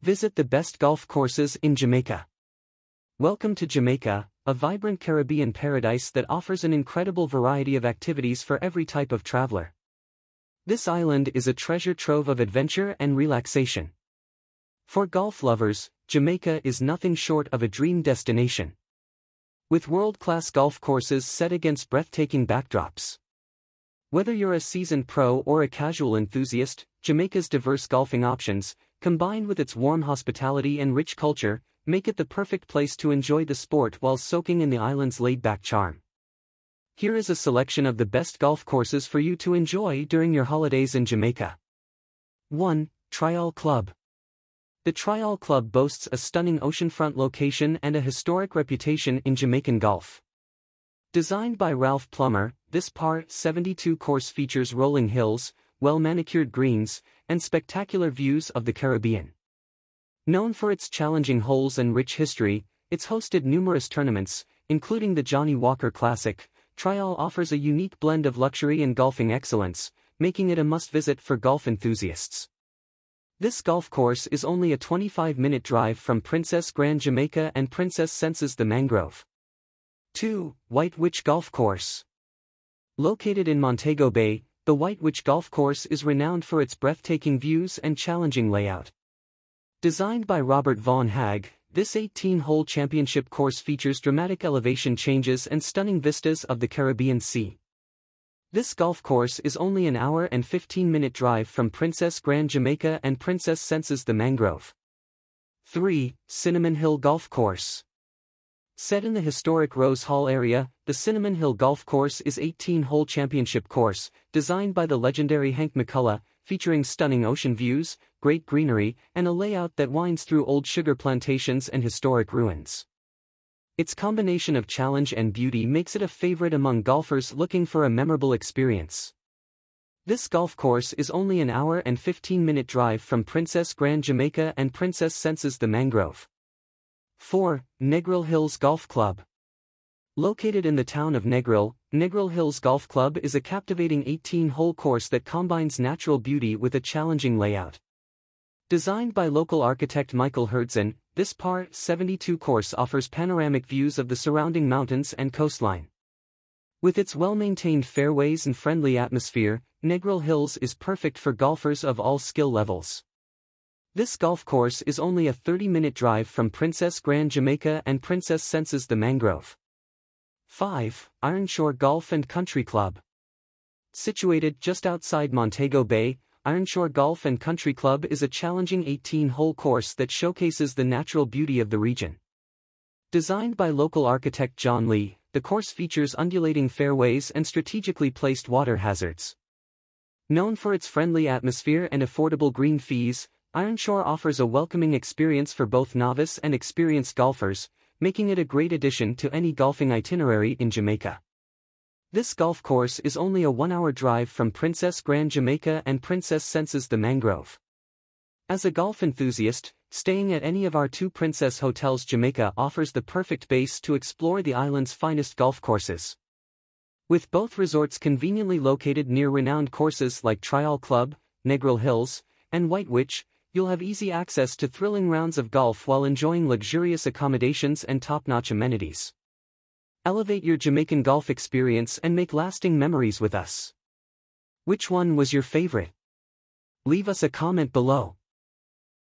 Visit the best golf courses in Jamaica. Welcome to Jamaica, a vibrant Caribbean paradise that offers an incredible variety of activities for every type of traveler. This island is a treasure trove of adventure and relaxation. For golf lovers, Jamaica is nothing short of a dream destination. With world-class golf courses set against breathtaking backdrops. Whether you're a seasoned pro or a casual enthusiast, Jamaica's diverse golfing options, combined with its warm hospitality and rich culture, make it the perfect place to enjoy the sport while soaking in the island's laid-back charm. Here is a selection of the best golf courses for you to enjoy during your holidays in Jamaica. 1. Trial Club. The Trial Club boasts a stunning oceanfront location and a historic reputation in Jamaican golf. Designed by Ralph Plummer, this par 72 course features rolling hills, well-manicured greens, and spectacular views of the Caribbean. Known for its challenging holes and rich history, it's hosted numerous tournaments, including the Johnnie Walker Classic. Trial offers a unique blend of luxury and golfing excellence, making it a must-visit for golf enthusiasts. This golf course is only a 25-minute drive from Princess Grand Jamaica and Princess Senses the Mangrove. 2. White Witch Golf Course. Located in Montego Bay, the White Witch Golf Course is renowned for its breathtaking views and challenging layout. Designed by Robert Vaughan Hagg, this 18-hole championship course features dramatic elevation changes and stunning vistas of the Caribbean Sea. This golf course is only an hour and 15-minute drive from Princess Grand Jamaica and Princess Senses the Mangrove. 3. Cinnamon Hill Golf Course. Set in the historic Rose Hall area, the Cinnamon Hill Golf Course is 18-hole championship course, designed by the legendary Hank McCullough, featuring stunning ocean views, great greenery, and a layout that winds through old sugar plantations and historic ruins. Its combination of challenge and beauty makes it a favorite among golfers looking for a memorable experience. This golf course is only an hour and 15-minute drive from Princess Grand Jamaica and Princess Senses the Mangrove. 4. Negril Hills Golf Club. Located in the town of Negril, Negril Hills Golf Club is a captivating 18-hole course that combines natural beauty with a challenging layout. Designed by local architect Michael Herdzon, this par 72 course offers panoramic views of the surrounding mountains and coastline. With its well-maintained fairways and friendly atmosphere, Negril Hills is perfect for golfers of all skill levels. This golf course is only a 30-minute drive from Princess Grand Jamaica and Princess Senses the Mangrove. 5. Ironshore Golf and Country Club. Situated just outside Montego Bay, Ironshore Golf and Country Club is a challenging 18-hole course that showcases the natural beauty of the region. Designed by local architect John Lee, the course features undulating fairways and strategically placed water hazards. Known for its friendly atmosphere and affordable green fees, Ironshore offers a welcoming experience for both novice and experienced golfers, making it a great addition to any golfing itinerary in Jamaica. This golf course is only a 1-hour drive from Princess Grand Jamaica and Princess Senses the Mangrove. As a golf enthusiast, staying at any of our 2 Princess Hotels Jamaica offers the perfect base to explore the island's finest golf courses. With both resorts conveniently located near renowned courses like Trial Club, Negril Hills, and White Witch, you'll have easy access to thrilling rounds of golf while enjoying luxurious accommodations and top-notch amenities. Elevate your Jamaican golf experience and make lasting memories with us. Which one was your favorite? Leave us a comment below.